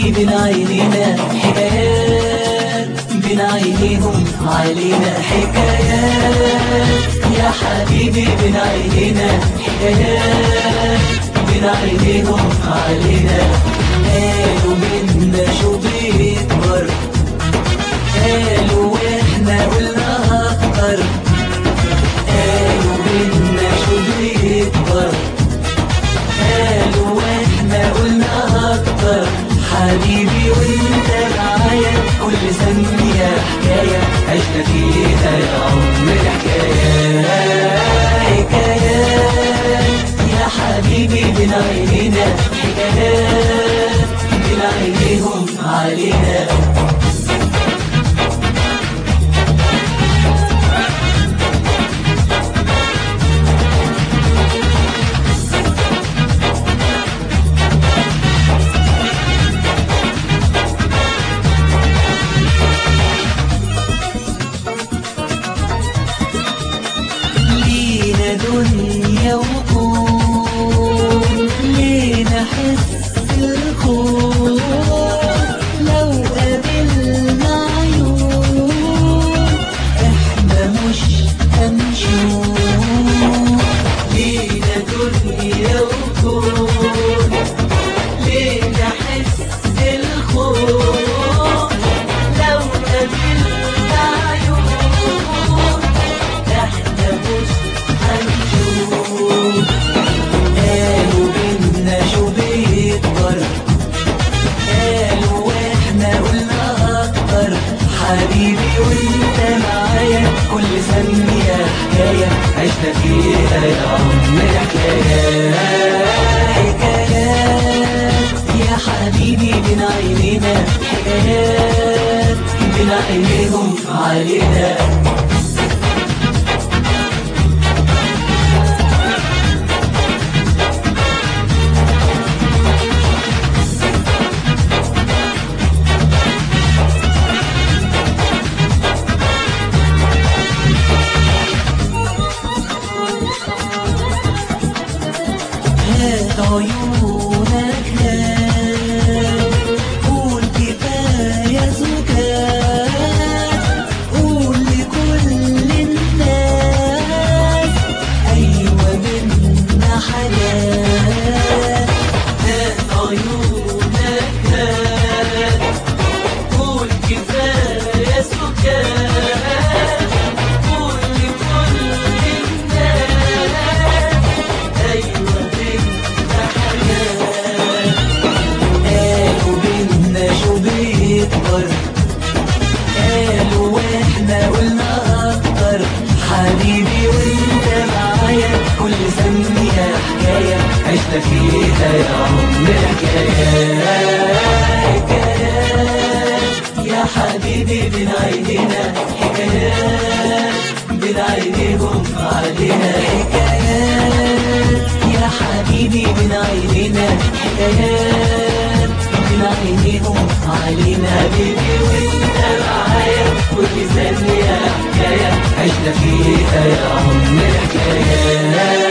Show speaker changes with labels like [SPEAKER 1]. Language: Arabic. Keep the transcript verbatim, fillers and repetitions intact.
[SPEAKER 1] حبيبي بين عينينا حكايات، بين عينيهم علينا حكايات. يا حبيبي بين عينينا حكايات، بين عينيهم علينا. قالوا منا شو بيكبر، قالوا واحنا قلنا اكتر. قالوا منا شو بيكبر، قالوا واحنا قلنا اكتر. حبيبي وانت معايا كل ثانية حكاية، عشنا فيها يا عمر حكايات حكايات. يا حبيبي بين عينينا حكايات، بين عينيهم علينا. دنيا وكون لينا حس الخوف، لو قابلنا عيون احنا مش هنشوف. لينا دنيا وكون لينا حس الخوف، لو قابلنا عيون احنا مش قالوا بينا شو بيكبر، قالوا واحنا قلنا اكتر. حبيبي وانت معايا كل ثانية حكاية، عشنا فيها يا عمر حكايات حكايات. يا حبيبي بين عينينا حكايات، بين عينيهم علينا. هات عيونك هات، قول كفاية سكات، قول لكل الناس أيوة منا حاجات. هات عيونك هات، قول كفاية سكات، قول لكل الناس أيوة بيكبر. قالوا واحنا قلنا اكتر. حبيبي وانت معايا كل ثانية حكاية، عشنا فيها يا عمر حكايات حكايات. يا حبيبي بين عينينا حكايات، بين عينيهم علينا حكايات. يا حبيبي بين عينينا حكايات، بين عينيهم علينا. حبيبي وانت معايا كل ثانية حكاية، عشنا فيها يا عمر حكايات.